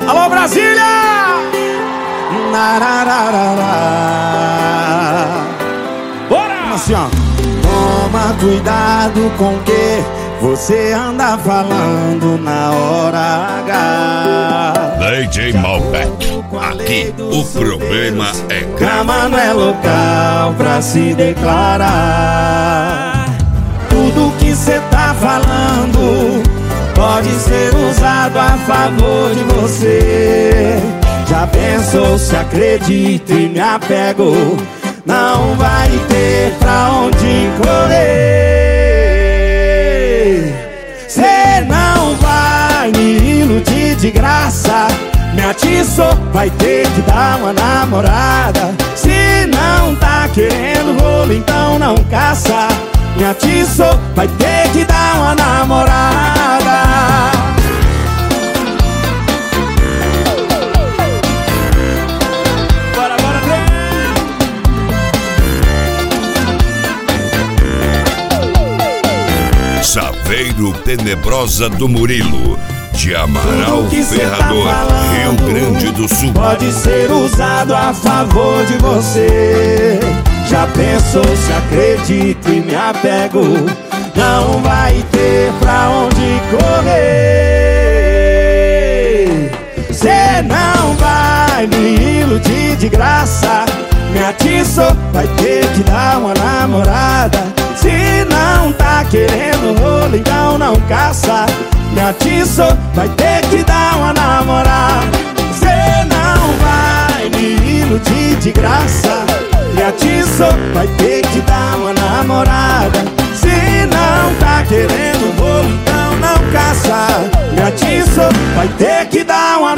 Alô, Brasília! Bora! Assim, ó. Toma cuidado com o que você anda falando na hora H. DJ Malbec, aqui o problema é Cama não é local pra se declarar. Tudo que cê tá falando pode ser usado a favor de você. Já pensou, se acredito e me apego, não vai ter pra onde correr. Cê não vai me iludir de graça, me atiçou, vai ter que dar uma namorada. Se não tá querendo rolo, então não caça. Me atiçou, vai ter que dar uma namorada. Bora, bora, Saveiro Tenebrosa do Murilo, de Amaral Ferrador, tá Rio Grande do Sul. Pode ser usado a favor de você. Já pensou, se acredito e me apego, não vai ter pra onde correr. Cê não vai me iludir de graça, me atiçou, vai ter que dar uma namorada. Se não tá querendo rolo, então não caça. Me atiçou, vai ter que dar uma namorada. Cê não vai me iludir de graça, me atiçou, vai ter que dar uma namorada. Se não tá querendo rolo, então não caça. Me atiçou, vai ter que dar uma